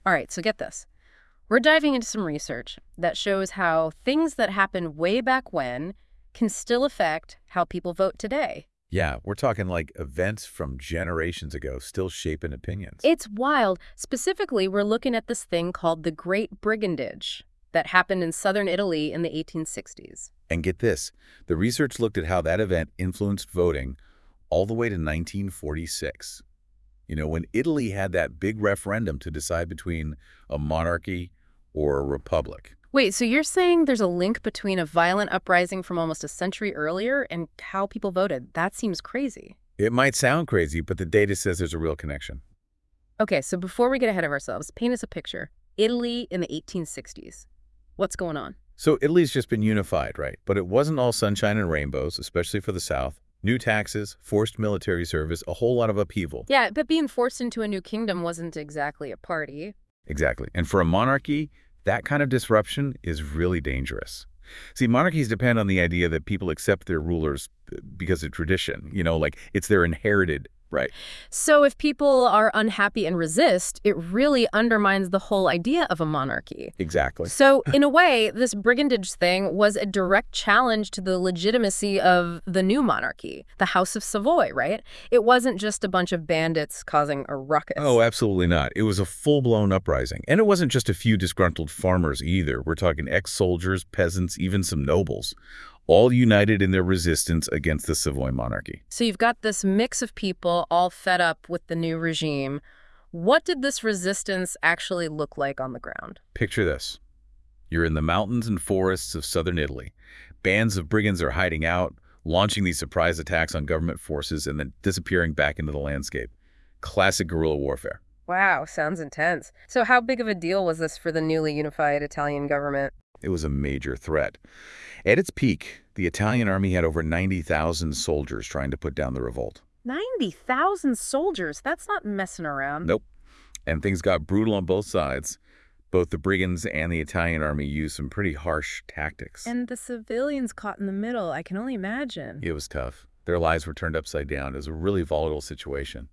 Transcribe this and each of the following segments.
All right, so get this. We're diving into some research that shows how things that happened way back when can still affect how people vote today. Yeah, we're talking like events from generations ago still shaping opinions. It's wild. Specifically, we're looking at this thing called the Great Brigandage that happened in southern Italy in the 1860s. And get this, the research looked at how that event influenced voting all the way to 1946. When Italy had that big referendum to decide between a monarchy or a republic. Wait, so you're saying there's a link between a violent uprising from almost a century earlier and how people voted? That seems crazy. It might sound crazy, but the data says there's a real connection. Okay, so before we get ahead of ourselves, paint us a picture. Italy in the 1860s. What's going on? So Italy's just been unified, right? But it wasn't all sunshine and rainbows, especially for the South. New taxes, forced military service, a whole lot of upheaval. Yeah, but being forced into a new kingdom wasn't exactly a party. Exactly. And for a monarchy, that kind of disruption is really dangerous. See, monarchies depend on the idea that people accept their rulers because of tradition, like it's their inherited right. So if people are unhappy and resist, it really undermines the whole idea of a monarchy. Exactly. So in a way, this brigandage thing was a direct challenge to the legitimacy of the new monarchy, the House of Savoy, right? It wasn't just a bunch of bandits causing a ruckus. Oh, absolutely not. It was a full-blown uprising. And it wasn't just a few disgruntled farmers either. We're talking ex-soldiers, peasants, even some nobles, all united in their resistance against the Savoy monarchy. So you've got this mix of people all fed up with the new regime. What did this resistance actually look like on the ground? Picture this. You're in the mountains and forests of southern Italy. Bands of brigands are hiding out, launching these surprise attacks on government forces and then disappearing back into the landscape. Classic guerrilla warfare. Wow, sounds intense. So how big of a deal was this for the newly unified Italian government? It was a major threat. At its peak, the Italian army had over 90,000 soldiers trying to put down the revolt. 90,000 soldiers? That's not messing around. Nope. And things got brutal on both sides. Both the brigands and the Italian army used some pretty harsh tactics. And the civilians caught in the middle, I can only imagine. It was tough. Their lives were turned upside down. It was a really volatile situation.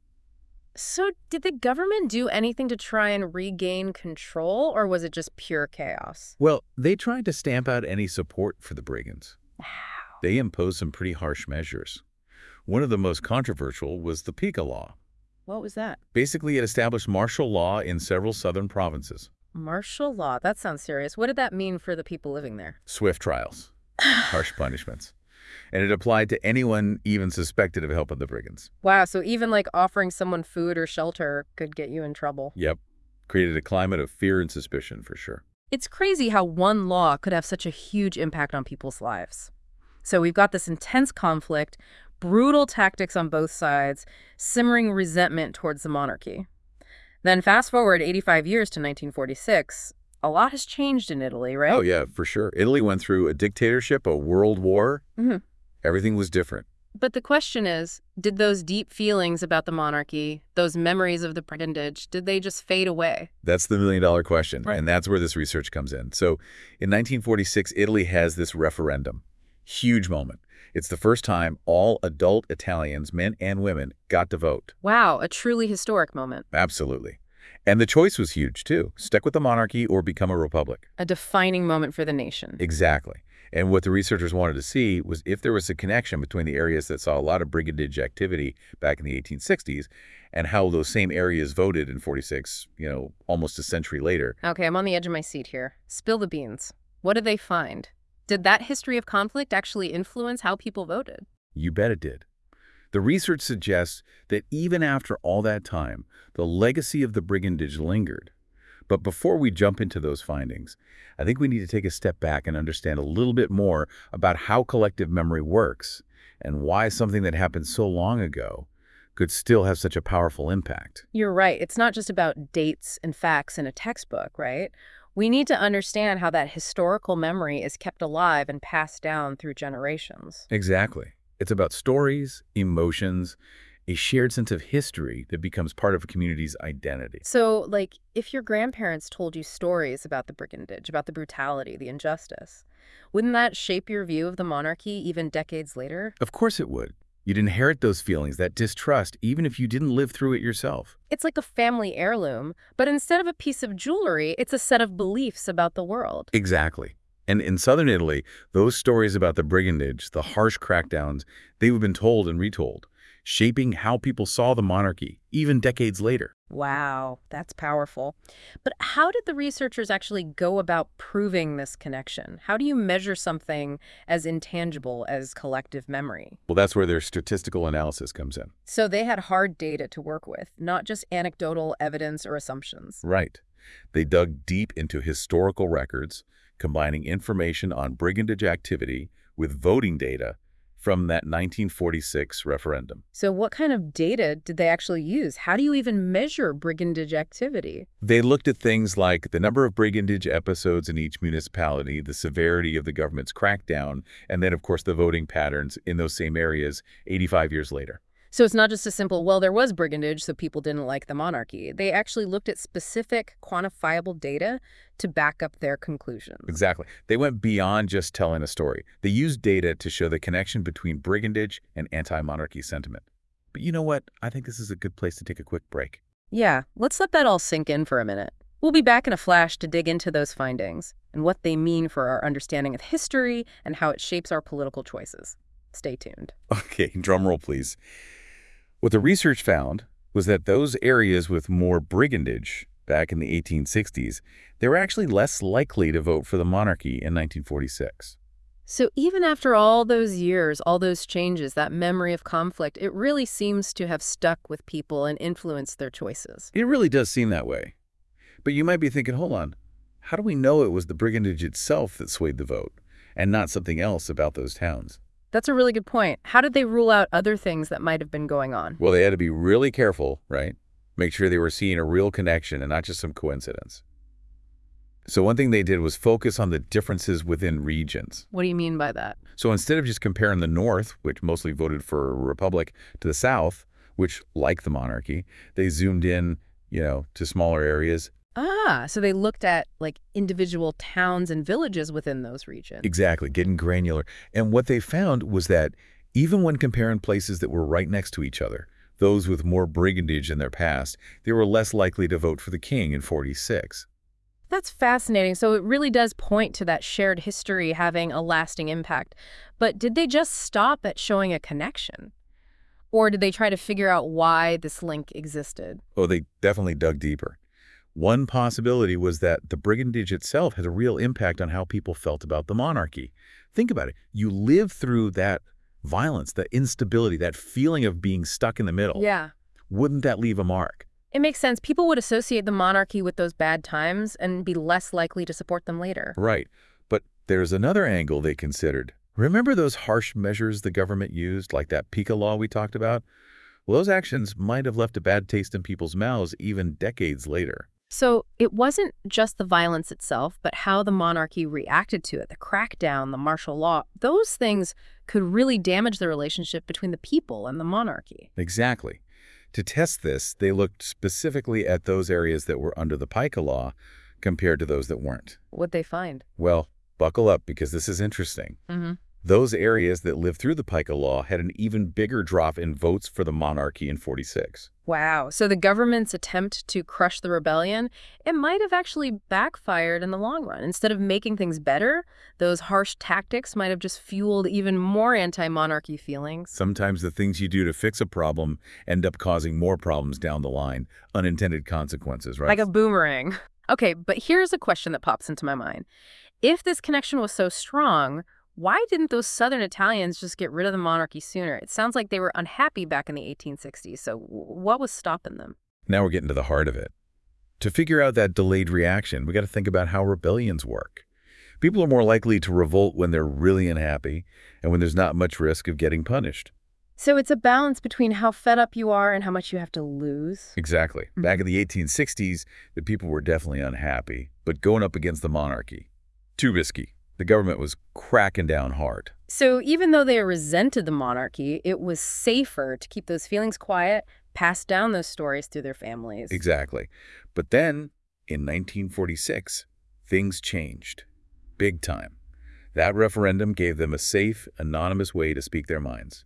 So did the government do anything to try and regain control, or was it just pure chaos? Well, they tried to stamp out any support for the brigands. Wow. They imposed some pretty harsh measures. One of the most controversial was the Pica Law. What was that? Basically, it established martial law in several southern provinces. Martial law? That sounds serious. What did that mean for the people living there? Swift trials, harsh punishments. And it applied to anyone even suspected of helping the brigands. Wow, so even like offering someone food or shelter could get you in trouble. Yep. Created a climate of fear and suspicion for sure. It's crazy how one law could have such a huge impact on people's lives. So we've got this intense conflict, brutal tactics on both sides, simmering resentment towards the monarchy. Then fast forward 85 years to 1946, a lot has changed in Italy, right? Oh, yeah, for sure. Italy went through a dictatorship, a world war. Mhm. Everything was different. But the question is, did those deep feelings about the monarchy, those memories of the brigandage, did they just fade away? That's the million-dollar question, Right. and that's where this research comes in. So in 1946, Italy has this referendum. Huge moment. It's the first time all adult Italians, men and women, got to vote. Wow, a truly historic moment. Absolutely. And the choice was huge, too. Stick with the monarchy or become a republic. A defining moment for the nation. Exactly. And what the researchers wanted to see was if there was a connection between the areas that saw a lot of brigandage activity back in the 1860s and how those same areas voted in 46, almost a century later. Okay, I'm on the edge of my seat here. Spill the beans. What did they find? Did that history of conflict actually influence how people voted? You bet it did. The research suggests that even after all that time, the legacy of the brigandage lingered. But before we jump into those findings, I think we need to take a step back and understand a little bit more about how collective memory works and why something that happened so long ago could still have such a powerful impact. You're right. It's not just about dates and facts in a textbook, right? We need to understand how that historical memory is kept alive and passed down through generations. Exactly. It's about stories, emotions, a shared sense of history that becomes part of a community's identity. So, like, if your grandparents told you stories about the brigandage, about the brutality, the injustice, wouldn't that shape your view of the monarchy even decades later? Of course it would. You'd inherit those feelings, that distrust, even if you didn't live through it yourself. It's like a family heirloom, but instead of a piece of jewelry, it's a set of beliefs about the world. Exactly. And in southern Italy, those stories about the brigandage, the harsh crackdowns, they've been told and retold, shaping how people saw the monarchy, even decades later. Wow, that's powerful. But how did the researchers actually go about proving this connection? How do you measure something as intangible as collective memory? Well, that's where their statistical analysis comes in. So they had hard data to work with, not just anecdotal evidence or assumptions. Right. They dug deep into historical records, combining information on brigandage activity with voting data from that 1946 referendum. So what kind of data did they actually use? How do you even measure brigandage activity? They looked at things like the number of brigandage episodes in each municipality, the severity of the government's crackdown, and then, of course, the voting patterns in those same areas 85 years later. So it's not just a simple, well, there was brigandage, so people didn't like the monarchy. They actually looked at specific, quantifiable data to back up their conclusions. Exactly. They went beyond just telling a story. They used data to show the connection between brigandage and anti-monarchy sentiment. But you know what? I think this is a good place to take a quick break. Yeah, let's let that all sink in for a minute. We'll be back in a flash to dig into those findings and what they mean for our understanding of history and how it shapes our political choices. Stay tuned. Okay, drum roll, please. What the research found was that those areas with more brigandage back in the 1860s, they were actually less likely to vote for the monarchy in 1946. So even after all those years, all those changes, that memory of conflict, it really seems to have stuck with people and influenced their choices. It really does seem that way. But you might be thinking, hold on, how do we know it was the brigandage itself that swayed the vote and not something else about those towns? That's a really good point. How did they rule out other things that might have been going on? Well, they had to be really careful, right? Make sure they were seeing a real connection and not just some coincidence. So one thing they did was focus on the differences within regions. What do you mean by that? So instead of just comparing the North, which mostly voted for a republic, to the South, which liked the monarchy, they zoomed in, to smaller areas. So they looked at like individual towns and villages within those regions. Exactly, getting granular. And what they found was that even when comparing places that were right next to each other, those with more brigandage in their past, they were less likely to vote for the king in 46. That's fascinating. So it really does point to that shared history having a lasting impact. But did they just stop at showing a connection? Or did they try to figure out why this link existed? Oh, they definitely dug deeper. One possibility was that the brigandage itself had a real impact on how people felt about the monarchy. Think about it. You live through that violence, that instability, that feeling of being stuck in the middle. Yeah. Wouldn't that leave a mark? It makes sense. People would associate the monarchy with those bad times and be less likely to support them later. Right. But there's another angle they considered. Remember those harsh measures the government used, like that Pica law we talked about? Well, those actions might have left a bad taste in people's mouths even decades later. So it wasn't just the violence itself, but how the monarchy reacted to it, the crackdown, the martial law. Those things could really damage the relationship between the people and the monarchy. Exactly. To test this, they looked specifically at those areas that were under the Pica law compared to those that weren't. What'd they find? Well, buckle up because this is interesting. Those areas that lived through the Pica law had an even bigger drop in votes for the monarchy in 46. Wow. So the government's attempt to crush the rebellion, it might have actually backfired in the long run. Instead of making things better, those harsh tactics might have just fueled even more anti-monarchy feelings. Sometimes the things you do to fix a problem end up causing more problems down the line, unintended consequences, right? Like a boomerang. Okay, but here's a question that pops into my mind. If this connection was so strong, why didn't those Southern Italians just get rid of the monarchy sooner? It sounds like they were unhappy back in the 1860s, so what was stopping them? Now we're getting to the heart of it. To figure out that delayed reaction, we got to think about how rebellions work. People are more likely to revolt when they're really unhappy and when there's not much risk of getting punished. So it's a balance between how fed up you are and how much you have to lose. Exactly. Back in the 1860s, the people were definitely unhappy, but going up against the monarchy, too risky. The government was cracking down hard. So even though they resented the monarchy, it was safer to keep those feelings quiet, pass down those stories through their families. Exactly. But then, in 1946, things changed. Big time. That referendum gave them a safe, anonymous way to speak their minds.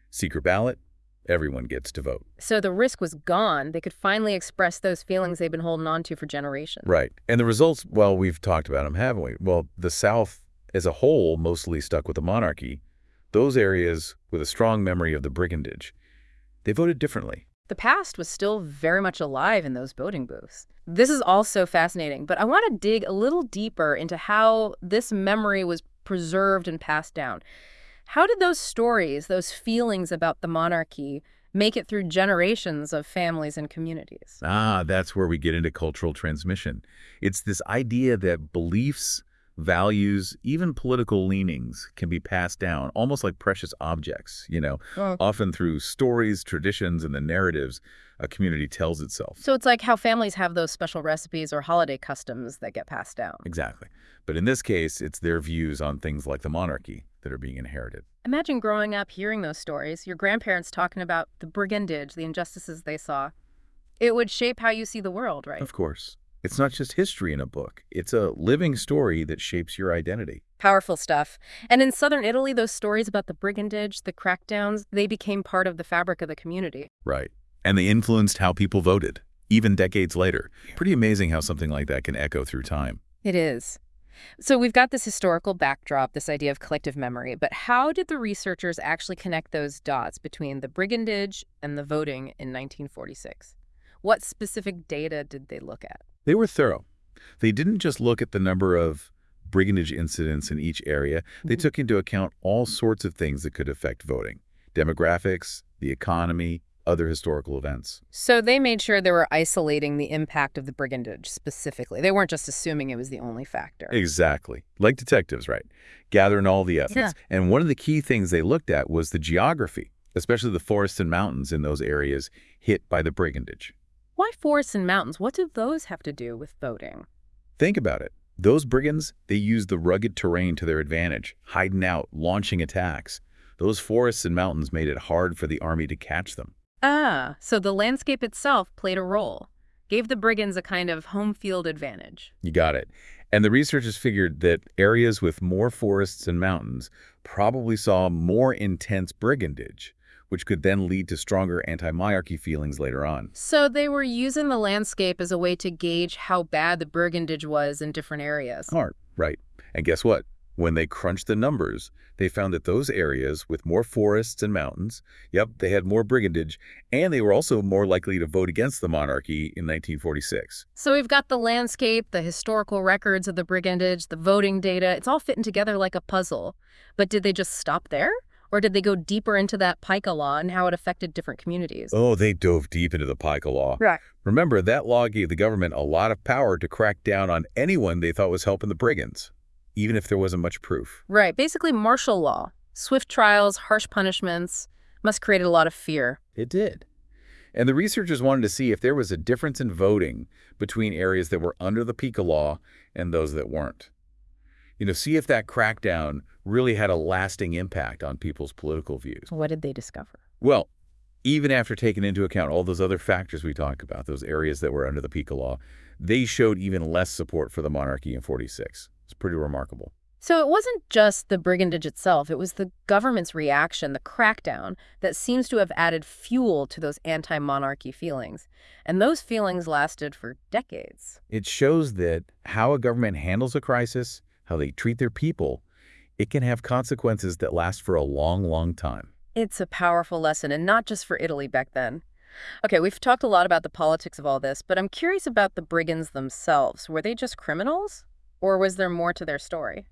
Secret ballot, everyone gets to vote. So the risk was gone. They could finally express those feelings they've been holding on to for generations. Right. And the results, well, we've talked about them, haven't we? Well, the South as a whole mostly stuck with the monarchy. Those areas with a strong memory of the brigandage, they voted differently. The past was still very much alive in those voting booths. This is also fascinating, but I want to dig a little deeper into how this memory was preserved and passed down. How did those stories, those feelings about the monarchy, make it through generations of families and communities? That's where we get into cultural transmission. It's this idea that beliefs, values, even political leanings can be passed down, almost like precious objects, often through stories, traditions, and the narratives a community tells itself. So it's like how families have those special recipes or holiday customs that get passed down. Exactly. But in this case, it's their views on things like the monarchy that are being inherited. Imagine growing up hearing those stories, your grandparents talking about the brigandage, the injustices they saw. It would shape how you see the world, right? Of course. It's not just history in a book. It's a living story that shapes your identity. Powerful stuff. And in southern Italy, those stories about the brigandage, the crackdowns, they became part of the fabric of the community. Right. And they influenced how people voted, even decades later. Pretty amazing how something like that can echo through time. It is. So we've got this historical backdrop, this idea of collective memory, but how did the researchers actually connect those dots between the brigandage and the voting in 1946? What specific data did they look at? They were thorough. They didn't just look at the number of brigandage incidents in each area. They took into account all sorts of things that could affect voting. Demographics, the economy, other historical events. So they made sure they were isolating the impact of the brigandage specifically. They weren't just assuming it was the only factor. Exactly. Like detectives, right? Gathering all the evidence. Yeah. And one of the key things they looked at was the geography, especially the forests and mountains in those areas hit by the brigandage. Why forests and mountains? What do those have to do with voting? Think about it. Those brigands, they used the rugged terrain to their advantage, hiding out, launching attacks. Those forests and mountains made it hard for the army to catch them. So the landscape itself played a role, gave the brigands a kind of home field advantage. You got it. And the researchers figured that areas with more forests and mountains probably saw more intense brigandage, which could then lead to stronger anti-monarchy feelings later on. So they were using the landscape as a way to gauge how bad the brigandage was in different areas. Smart, right. And guess what? When they crunched the numbers, they found that those areas with more forests and mountains, they had more brigandage, and they were also more likely to vote against the monarchy in 1946. So we've got the landscape, the historical records of the brigandage, the voting data. It's all fitting together like a puzzle. But did they just stop there? Or did they go deeper into that Pica Law and how it affected different communities? Oh, they dove deep into the Pica Law. Right. Remember, that law gave the government a lot of power to crack down on anyone they thought was helping the brigands, even if there wasn't much proof. Right. Basically, martial law. Swift trials, harsh punishments. Must create a lot of fear. It did. And the researchers wanted to see if there was a difference in voting between areas that were under the Pica Law and those that weren't. See if that crackdown really had a lasting impact on people's political views. What did they discover? Well, even after taking into account all those other factors we talked about, those areas that were under the Pica Law, they showed even less support for the monarchy in 46. It's pretty remarkable. So it wasn't just the brigandage itself. It was the government's reaction, the crackdown, that seems to have added fuel to those anti-monarchy feelings. And those feelings lasted for decades. It shows that how a government handles a crisis, how they treat their people, it can have consequences that last for a long, long time. It's a powerful lesson, and not just for Italy back then. Okay, we've talked a lot about the politics of all this, but I'm curious about the brigands themselves. Were they just criminals? Or was there more to their story?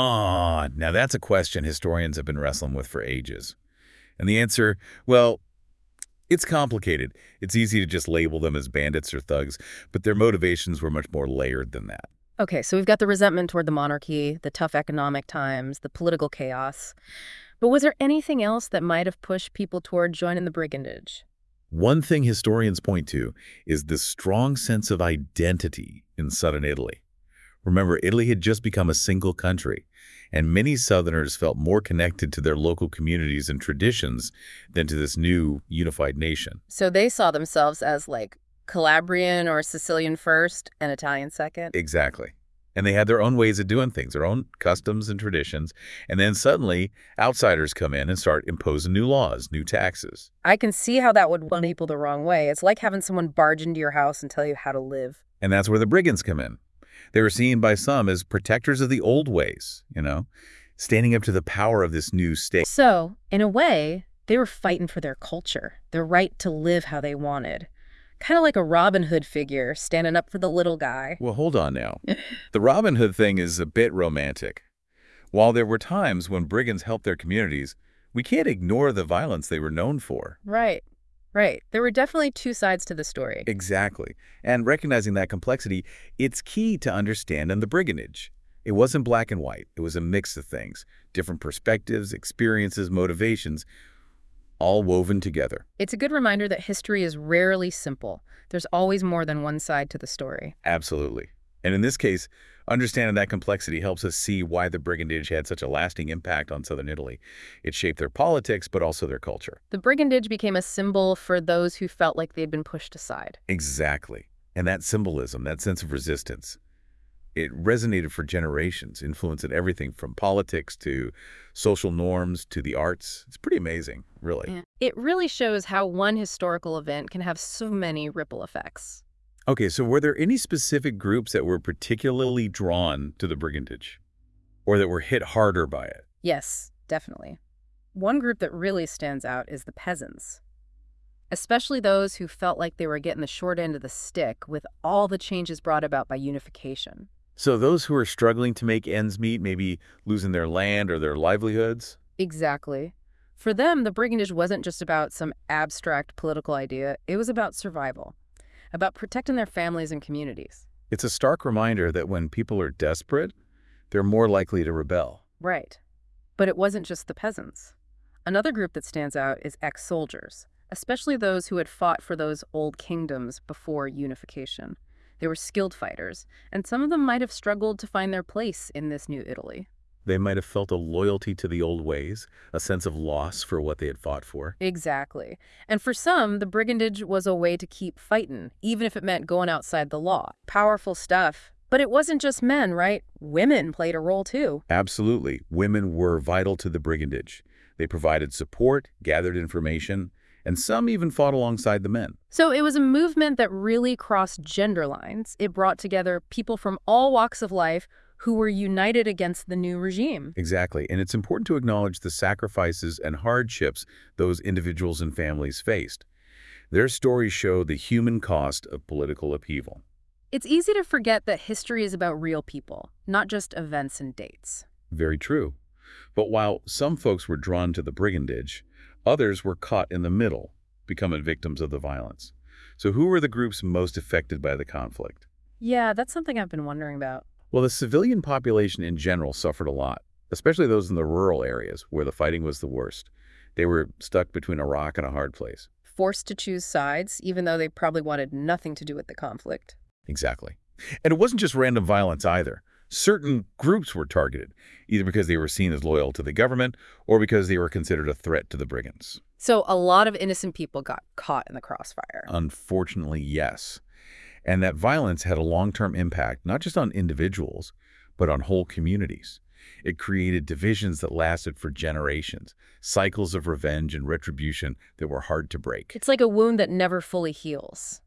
Now that's a question historians have been wrestling with for ages. And the answer, well, it's complicated. It's easy to just label them as bandits or thugs, but their motivations were much more layered than that. Okay, so we've got the resentment toward the monarchy, the tough economic times, the political chaos. But was there anything else that might have pushed people toward joining the brigandage? One thing historians point to is the strong sense of identity in southern Italy. Remember, Italy had just become a single country, and many Southerners felt more connected to their local communities and traditions than to this new unified nation. So they saw themselves as like Calabrian or Sicilian first and Italian second? Exactly. And they had their own ways of doing things, their own customs and traditions. And then suddenly, outsiders come in and start imposing new laws, new taxes. I can see how that would rub people the wrong way. It's like having someone barge into your house and tell you how to live. And that's where the brigands come in. They were seen by some as protectors of the old ways, standing up to the power of this new state. So, in a way, they were fighting for their culture, their right to live how they wanted. Kind of like a Robin Hood figure standing up for the little guy. Well, hold on now. The Robin Hood thing is a bit romantic. While there were times when brigands helped their communities, we can't ignore the violence they were known for. Right. There were definitely two sides to the story. Exactly. And recognizing that complexity, it's key to understanding the brigandage. It wasn't black and white. It was a mix of things, different perspectives, experiences, motivations, all woven together. It's a good reminder that history is rarely simple. There's always more than one side to the story. Absolutely. And in this case, understanding that complexity helps us see why the brigandage had such a lasting impact on southern Italy. It shaped their politics, but also their culture. The brigandage became a symbol for those who felt like they'd been pushed aside. Exactly. And that symbolism, that sense of resistance, it resonated for generations, influencing everything from politics to social norms to the arts. It's pretty amazing, really. Yeah. It really shows how one historical event can have so many ripple effects. Okay, so were there any specific groups that were particularly drawn to the brigandage or that were hit harder by it? Yes, definitely. One group that really stands out is the peasants, especially those who felt like they were getting the short end of the stick with all the changes brought about by unification. So those who are struggling to make ends meet, maybe losing their land or their livelihoods? Exactly. For them, the brigandage wasn't just about some abstract political idea. It was about survival, about protecting their families and communities. It's a stark reminder that when people are desperate, they're more likely to rebel. Right. But it wasn't just the peasants. Another group that stands out is ex-soldiers, especially those who had fought for those old kingdoms before unification. They were skilled fighters, and some of them might have struggled to find their place in this new Italy. They might have felt a loyalty to the old ways, a sense of loss for what they had fought for. Exactly. And for some, the brigandage was a way to keep fighting, even if it meant going outside the law. Powerful stuff. But it wasn't just men, right? Women played a role too. Absolutely. Women were vital to the brigandage. They provided support, gathered information, and some even fought alongside the men. So it was a movement that really crossed gender lines. It brought together people from all walks of life who were united against the new regime. Exactly. And it's important to acknowledge the sacrifices and hardships those individuals and families faced. Their stories show the human cost of political upheaval. It's easy to forget that history is about real people, not just events and dates. Very true. But while some folks were drawn to the brigandage, others were caught in the middle, becoming victims of the violence. So who were the groups most affected by the conflict? Yeah, that's something I've been wondering about. Well, the civilian population in general suffered a lot, especially those in the rural areas where the fighting was the worst. They were stuck between a rock and a hard place. Forced to choose sides, even though they probably wanted nothing to do with the conflict. Exactly. And it wasn't just random violence either. Certain groups were targeted, either because they were seen as loyal to the government or because they were considered a threat to the brigands. So a lot of innocent people got caught in the crossfire. Unfortunately, yes. And that violence had a long-term impact, not just on individuals, but on whole communities. It created divisions that lasted for generations, cycles of revenge and retribution that were hard to break. It's like a wound that never fully heals.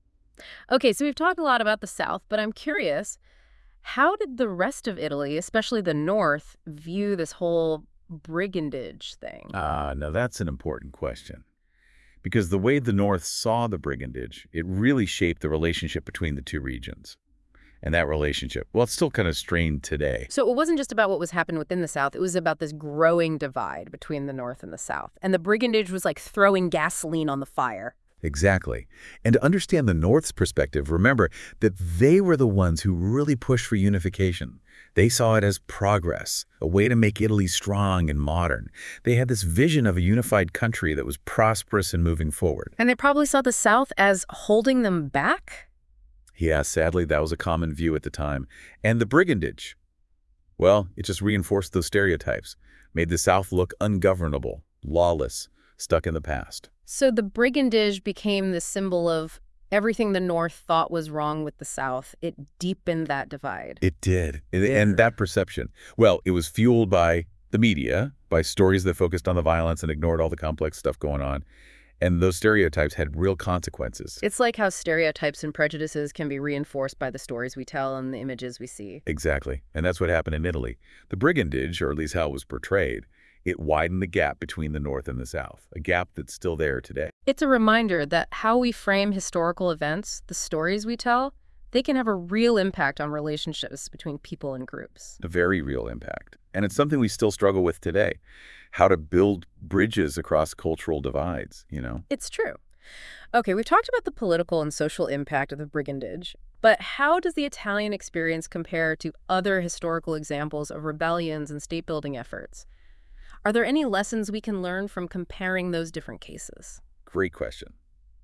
Okay, so we've talked a lot about the South, but I'm curious, how did the rest of Italy, especially the North, view this whole brigandage thing? Now that's an important question. Because the way the North saw the brigandage, it really shaped the relationship between the two regions. And that relationship, well, it's still kind of strained today. So it wasn't just about what was happening within the South. It was about this growing divide between the North and the South. And the brigandage was like throwing gasoline on the fire. Exactly. And to understand the North's perspective, remember that they were the ones who really pushed for unification. They saw it as progress, a way to make Italy strong and modern. They had this vision of a unified country that was prosperous and moving forward. And they probably saw the South as holding them back? Yeah, sadly, that was a common view at the time. And the brigandage, well, it just reinforced those stereotypes, made the South look ungovernable, lawless, stuck in the past. So the brigandage became the symbol of Everything the North thought was wrong with the South, it deepened that divide. It did. Yeah. And that perception, well, it was fueled by the media, by stories that focused on the violence and ignored all the complex stuff going on. And those stereotypes had real consequences. It's like how stereotypes and prejudices can be reinforced by the stories we tell and the images we see. Exactly. And that's what happened in Italy. The brigandage, or at least how it was portrayed, it widened the gap between the North and the South, a gap that's still there today. It's a reminder that how we frame historical events, the stories we tell, they can have a real impact on relationships between people and groups. A very real impact. And it's something we still struggle with today. How to build bridges across cultural divides, you know? It's true. Okay, we've talked about the political and social impact of the brigandage, but how does the Italian experience compare to other historical examples of rebellions and state-building efforts? Are there any lessons we can learn from comparing those different cases? Great question.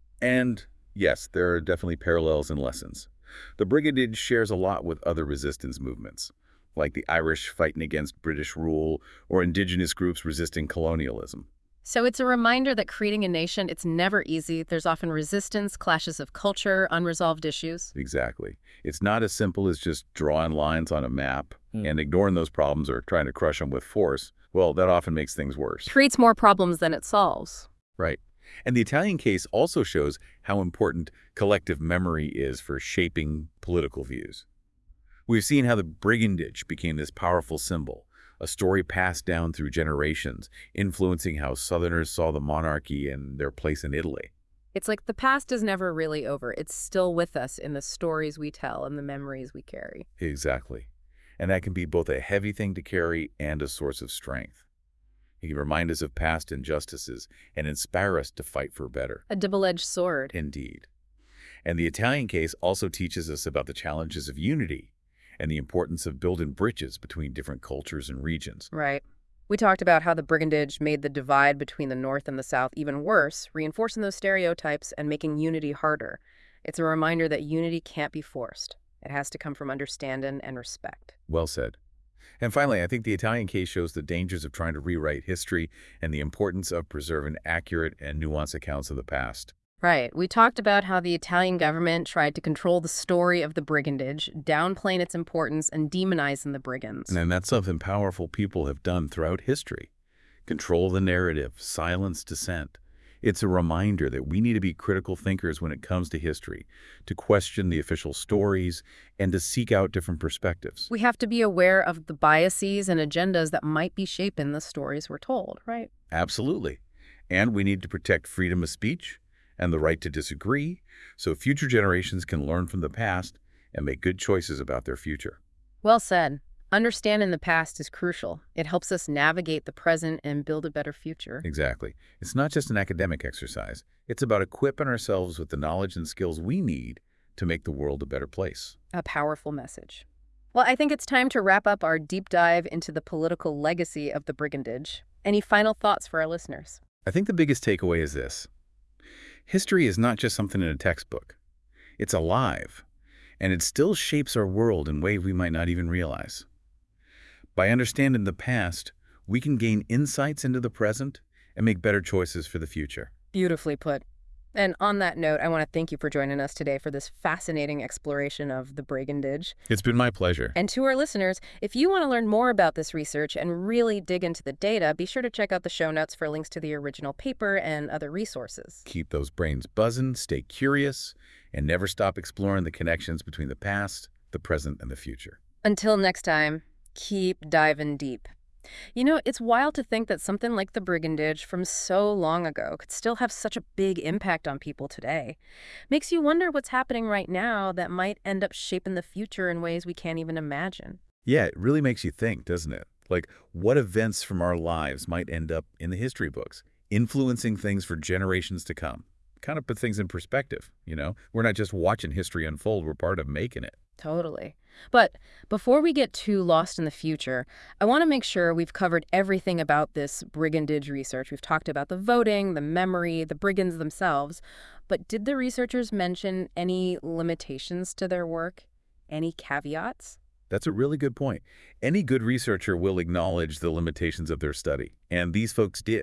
And yes, there are definitely parallels and lessons. The brigandage shares a lot with other resistance movements, like the Irish fighting against British rule or indigenous groups resisting colonialism. So it's a reminder that creating a nation, it's never easy. There's often resistance, clashes of culture, unresolved issues. Exactly. It's not as simple as just drawing lines on a map and ignoring those problems or trying to crush them with force. Well, that often makes things worse. Creates more problems than it solves. Right. And the Italian case also shows how important collective memory is for shaping political views. We've seen how the brigandage became this powerful symbol, a story passed down through generations, influencing how Southerners saw the monarchy and their place in Italy. It's like the past is never really over. It's still with us in the stories we tell and the memories we carry. Exactly. And that can be both a heavy thing to carry and a source of strength. It can remind us of past injustices and inspire us to fight for better. A double-edged sword. Indeed. And the Italian case also teaches us about the challenges of unity and the importance of building bridges between different cultures and regions. Right. We talked about how the brigandage made the divide between the North and the South even worse, reinforcing those stereotypes and making unity harder. It's a reminder that unity can't be forced. It has to come from understanding and respect. Well said. And finally, I think the Italian case shows the dangers of trying to rewrite history and the importance of preserving accurate and nuanced accounts of the past. Right. We talked about how the Italian government tried to control the story of the brigandage, downplaying its importance and demonizing the brigands. And that's something powerful people have done throughout history. Control the narrative, silence dissent. It's a reminder that we need to be critical thinkers when it comes to history, to question the official stories, and to seek out different perspectives. We have to be aware of the biases and agendas that might be shaping the stories we're told, right? Absolutely. And we need to protect freedom of speech and the right to disagree, so future generations can learn from the past and make good choices about their future. Well said. Understanding the past is crucial. It helps us navigate the present and build a better future. Exactly. It's not just an academic exercise. It's about equipping ourselves with the knowledge and skills we need to make the world a better place. A powerful message. Well, I think it's time to wrap up our deep dive into the political legacy of the brigandage. Any final thoughts for our listeners? I think the biggest takeaway is this. History is not just something in a textbook. It's alive, and it still shapes our world in ways we might not even realize. By understanding the past, we can gain insights into the present and make better choices for the future. Beautifully put. And on that note, I want to thank you for joining us today for this fascinating exploration of the brigandage. It's been my pleasure. And to our listeners, if you want to learn more about this research and really dig into the data, be sure to check out the show notes for links to the original paper and other resources. Keep those brains buzzing, stay curious, and never stop exploring the connections between the past, the present, and the future. Until next time, keep diving deep. You know, it's wild to think that something like the brigandage from so long ago could still have such a big impact on people today. Makes you wonder what's happening right now that might end up shaping the future in ways we can't even imagine. Yeah, it really makes you think, doesn't it? Like, what events from our lives might end up in the history books, influencing things for generations to come? Kind of put things in perspective, you know? We're not just watching history unfold, we're part of making it. Totally. But before we get too lost in the future, I want to make sure we've covered everything about this brigandage research. We've talked about the voting, the memory, the brigands themselves. But did the researchers mention any limitations to their work? Any caveats? That's a really good point. Any good researcher will acknowledge the limitations of their study, and these folks did.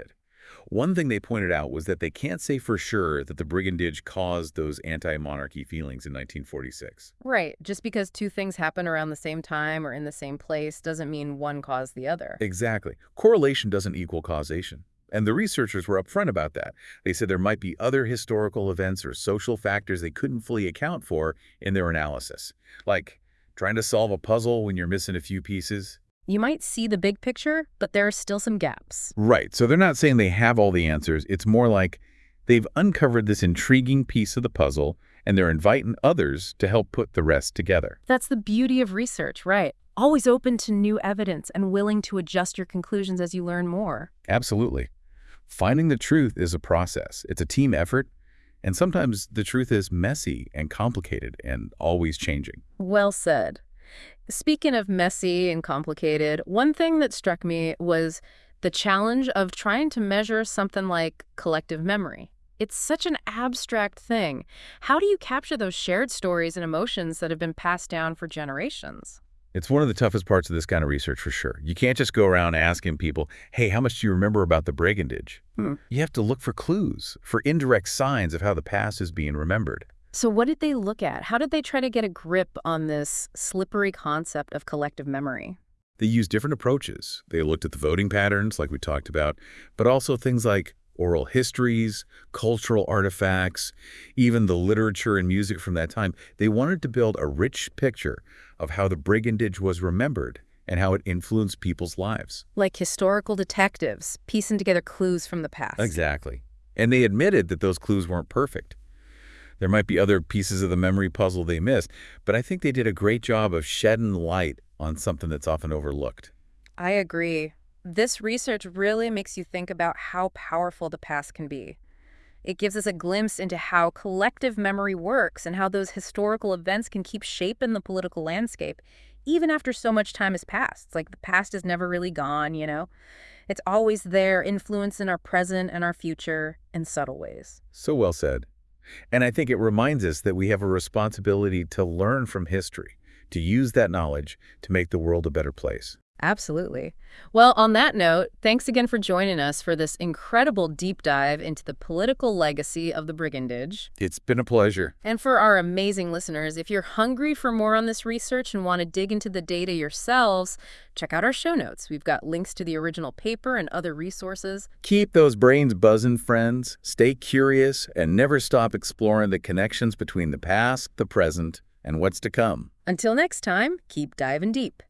One thing they pointed out was that they can't say for sure that the brigandage caused those anti-monarchy feelings in 1946. Right. Just because two things happen around the same time or in the same place doesn't mean one caused the other. Exactly. Correlation doesn't equal causation. And the researchers were upfront about that. They said there might be other historical events or social factors they couldn't fully account for in their analysis. Like trying to solve a puzzle when you're missing a few pieces. You might see the big picture, but there are still some gaps. Right. So they're not saying they have all the answers. It's more like they've uncovered this intriguing piece of the puzzle, and they're inviting others to help put the rest together. That's the beauty of research, right? Always open to new evidence and willing to adjust your conclusions as you learn more. Absolutely. Finding the truth is a process. It's a team effort, and sometimes the truth is messy and complicated and always changing. Well said. Speaking of messy and complicated, one thing that struck me was the challenge of trying to measure something like collective memory. It's such an abstract thing. How do you capture those shared stories and emotions that have been passed down for generations? It's one of the toughest parts of this kind of research for sure. You can't just go around asking people, hey, how much do you remember about the brigandage? You have to look for clues, for indirect signs of how the past is being remembered. So what did they look at? How did they try to get a grip on this slippery concept of collective memory? They used different approaches. They looked at the voting patterns, like we talked about, but also things like oral histories, cultural artifacts, even the literature and music from that time. They wanted to build a rich picture of how the brigandage was remembered and how it influenced people's lives. Like historical detectives, piecing together clues from the past. Exactly. And they admitted that those clues weren't perfect. There might be other pieces of the memory puzzle they missed, but I think they did a great job of shedding light on something that's often overlooked. I agree. This research really makes you think about how powerful the past can be. It gives us a glimpse into how collective memory works and how those historical events can keep shaping the political landscape, even after so much time has passed. It's like the past is never really gone, you know? It's always there, influencing our present and our future in subtle ways. So well said. And I think it reminds us that we have a responsibility to learn from history, to use that knowledge to make the world a better place. Absolutely. Well, on that note, thanks again for joining us for this incredible deep dive into the political legacy of the brigandage. It's been a pleasure. And for our amazing listeners, if you're hungry for more on this research and want to dig into the data yourselves, check out our show notes. We've got links to the original paper and other resources. Keep those brains buzzing, friends. Stay curious and never stop exploring the connections between the past, the present, and what's to come. Until next time, keep diving deep.